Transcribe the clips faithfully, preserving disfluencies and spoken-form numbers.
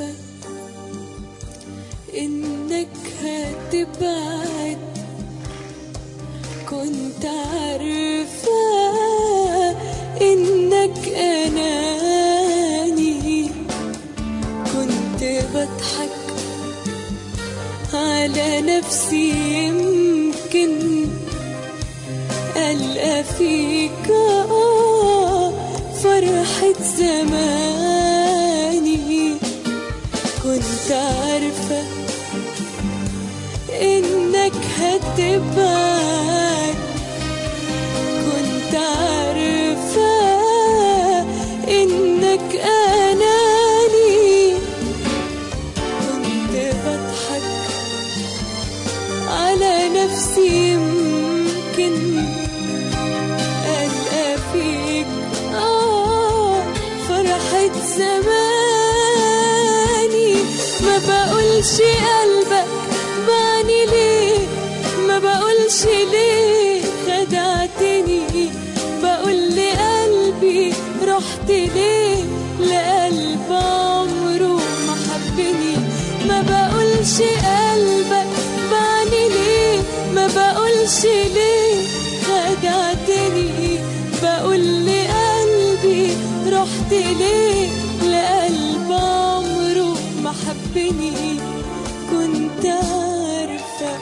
عارفة إنك هتبعد، كنت عارفة إنك أناني، كنت بضحك على نفسي يمكن ألقى فيك آه فرحة زماني، كنت عارفة إنك هتبعد، كنت عارفة إنك أناني، كنت بضحك على نفسي يمكن ألقى فيك آه فرحة زماني. ما بقولش قلبك بعني ليه، ما بقولش ليه خدعتني، بقول لقلبي رحت ليه لقلب عمره ما حبني. ما بقولش قلبك بعني ليه، ما بقولش ليه خدعتني، بقول لقلبي رحت ليه لقلب عمره ما حبني. كنت عارفة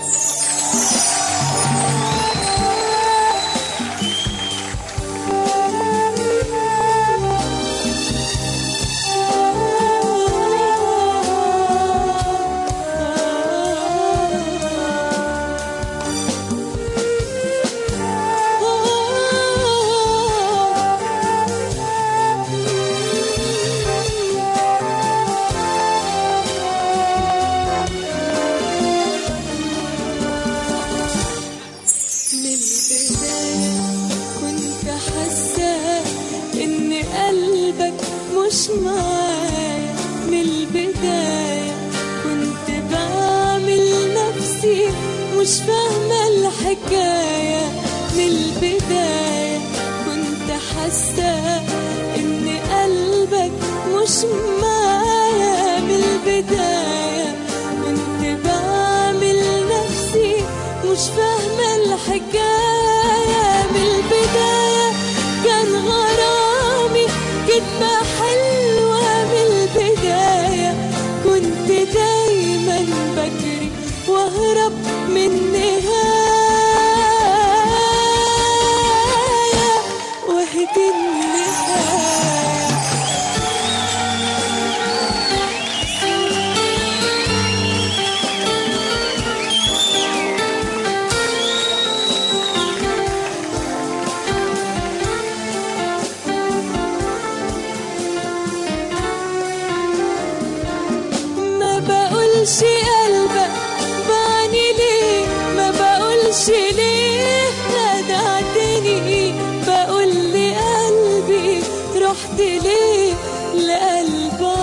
مش معايا من البداية، كنت بعمل نفسي مش فاهمة الحكاية. من البداية كنت حاسة إن قلبك مش معايا، من البداية كنت بعمل نفسي مش فاهمة الحكاية. من البداية كان غرامي كدبة حلوة، من البداية كنت دايما بجري واهرب من نهاية واهدي النهاية. قلبك بعني ليه، ما بقولش ليه خدعتني، بقول لقلبي رحت ليه لقلبك